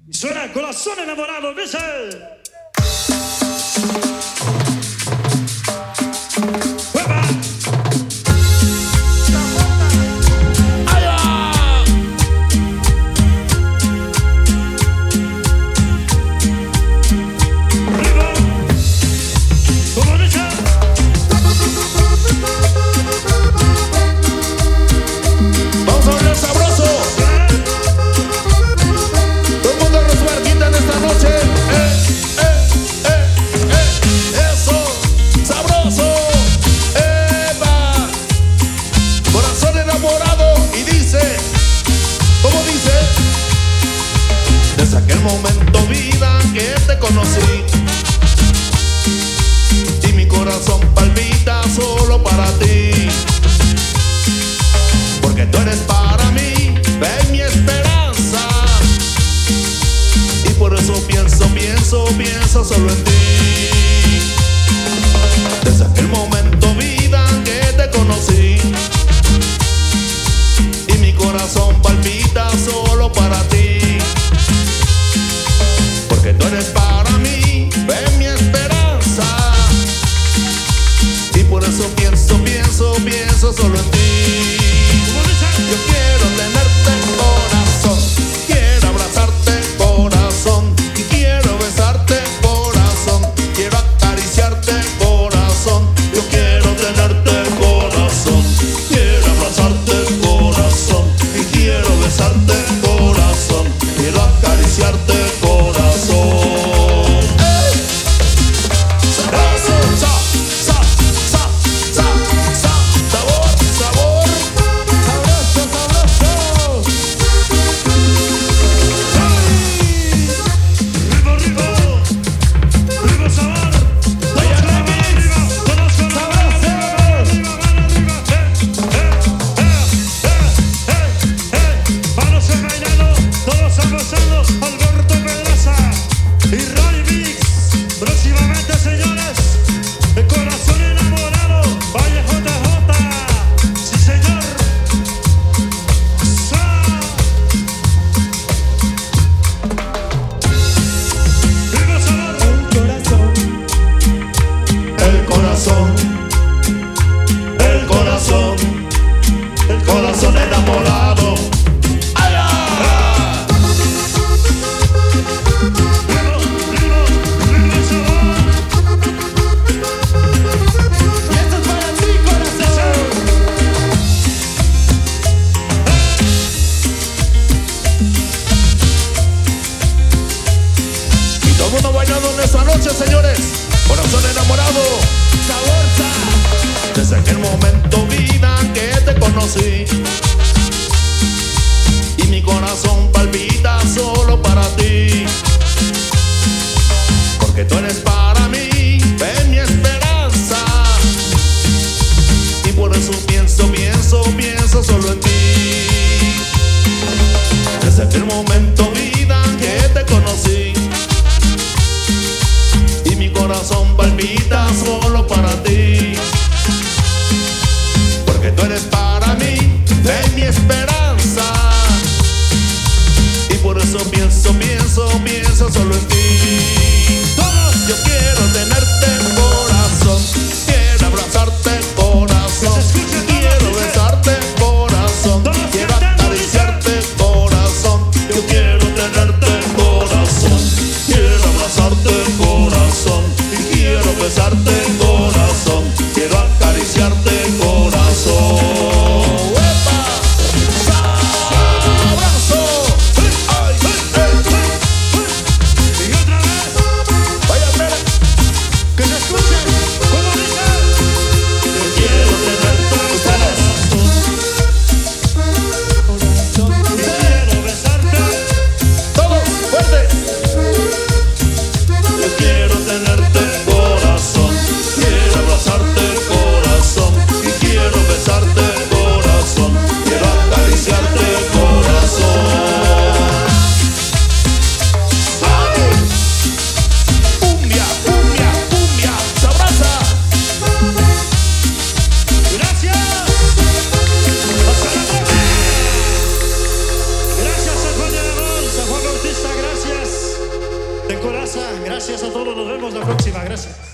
Y suena Corazón Enamorado, dice. Aquel momento, vida, que te conocí y mi corazón palpita solo para ti, porque tú eres para mí, ven mi esperanza, y por eso pienso solo en ti. Desde aquel momento, vida, que te conocí y mi corazón palpita solo para ti, porque tú eres para mí, ven mi esperanza, y por eso pienso solo en ti. Yo quiero tenerte corazón, quiero abrazarte corazón, y quiero besarte corazón, quiero acariciarte corazón. Yo quiero tenerte corazón, quiero abrazarte corazón, y quiero besarte corazón, quiero acariciarte corazón. El corazón enamorado. Y todo el mundo bailando en esta noche, señores. Corazón enamorado. Desde aquel momento, vida, que te conocí y mi corazón palpita solo para ti, porque tú eres para mí, ven mi esperanza, y por eso pienso solo en ti. Desde aquel momento, vida, que te conocí y mi corazón palpita solo para ti, porque tú eres para mí, ven mi esperanza, y por eso pienso solo en ti. Todos, yo quiero tenerte corazón, quiero abrazarte corazón, quiero besarte corazón, quiero acariciarte corazón. Yo quiero tenerte corazón, quiero abrazarte corazón, y quiero besarte corazón, quiero acariciarte corazón. ¡Epa! ¡Sabroso! ¡Ay! ¡Ay! ¡Ay! Y otra vez. De corazón, gracias a todos, nos vemos la próxima, gracias.